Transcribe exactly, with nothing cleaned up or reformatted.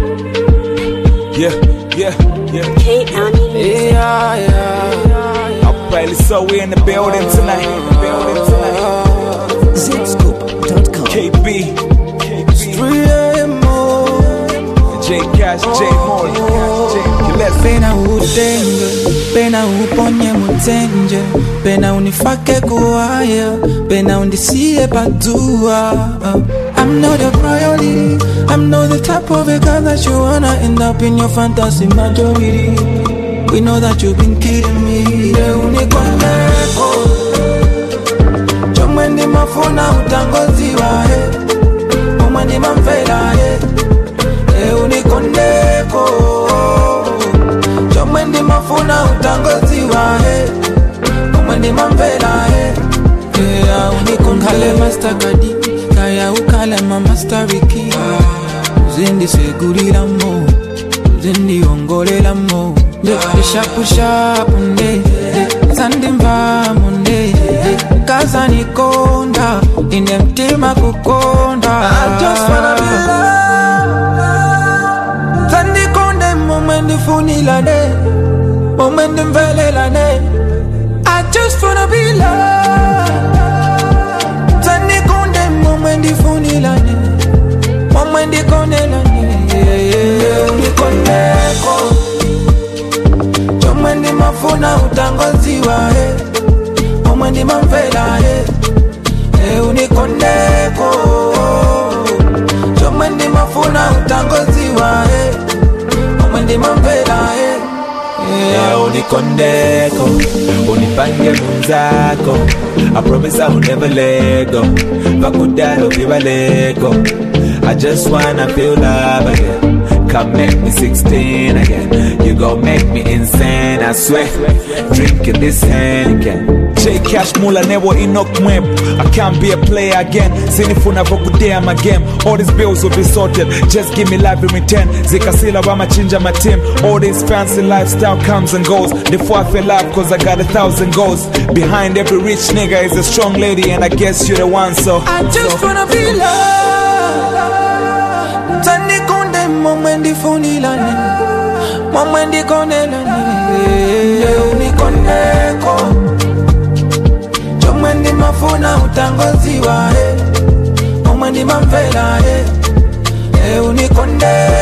Yeah, yeah, yeah. K-Ani Music. Yeah, yeah. I'll probably so we in the building tonight. In the building tonight. zip scoop dot com. K B, three A M J Cash, J Moore, J Pena utenge, pena uponye mutenje, pena unifake kuwaya, pena undisie padua. I'm not a priority, I'm not the type of a girl that you wanna end up in your fantasy majority. We know that you've been kidding me. De unikoneko, chomwendi mafuna utangoziwa he, umwendi mamfela he. De unikoneko, chomwendi mafuna utangoziwa he, umwendi mamfela he. Yeah, unikongale master kadi, kaya ukale ma master wiki. Zindi segurira mo, zindi ongorela mo. Pusha pusha punde, zandi mva munde. Kaza ni konda, ine mtima kukonda. I just wanna be loved. Zandi konde momendi funila ne, momendi mvelela ne. I just wanna be loved. Zandi konde momendi funila ne, momendi konela ne. Unikoneko, chomwendi mafuna utangoziwa he, umwendi mamfela he. E unikoneko, chomwendi mafuna utangoziwa he, umwendi mamfela he. Yeah, unikondeko, unipange munzako. I promise I will never let go. Bakudalo vivaleko. I just wanna feel love again. Come make me sixteen again. You gon' make me insane, I swear. Drinking this hand again. J Cash Mula never enough mweb. I can't be a player again. Sinifuna vokudea my game. All these bills will be sorted. Just give me life in return. Zikasila wama chinja my team. All this fancy lifestyle comes and goes. Before I fell up cause I got a thousand goals. Behind every rich nigga is a strong lady, and I guess you're the one, so I just so. wanna be loved. Tani konde momendi funila ne, momendi konela ne. Unikoneko, chomwendi mafuna utangoziwa he, momendi mamfela he. Unikoneko.